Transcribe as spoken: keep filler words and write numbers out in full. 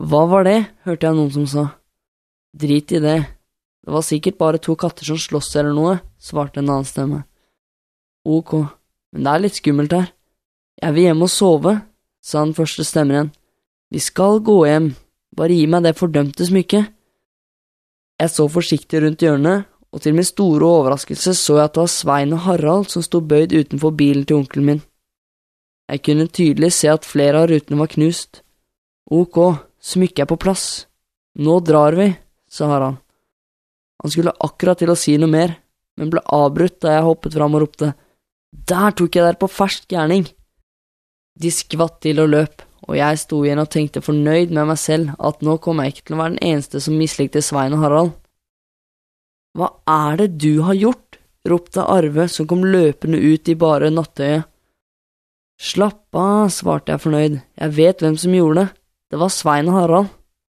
Hva var det? Hørte jeg noen som sa. Drit i det. Det var sikkert bare to katter som slåss eller noe, svarte en annen stemme. Ok, men det er litt skummelt her. Jeg vil hjem og sove, sa den første stemmen igjen. Vi skal gå hjem, bare gi meg det fordømte smykket. Jeg så forsiktig rundt hjørnet, og til min store overraskelse så jeg at det var Svein og Harald som sto bøyd utenfor bilen til onkelen min. Jeg kunne tydelig se at flere av rutene var knust. Ok, smykket er på plass. Nå drar vi, sa Harald. Han skulle akkurat til å si noe mer, men ble avbrutt da jeg hoppet fram og ropte. Der tok jeg dere på fersk gjerning! De skvatt til og løp, og jeg sto igjen og tenkte fornøyd med meg selv at nå kom jeg ikke til å være den eneste som mislikte Svein og Harald. Hva er det du har gjort? Ropte Arve som kom løpende ut i bare nattøyet. Slapp av, svarte jeg fornøyd. Jeg vet hvem som gjorde det. Det var Svein og Harald.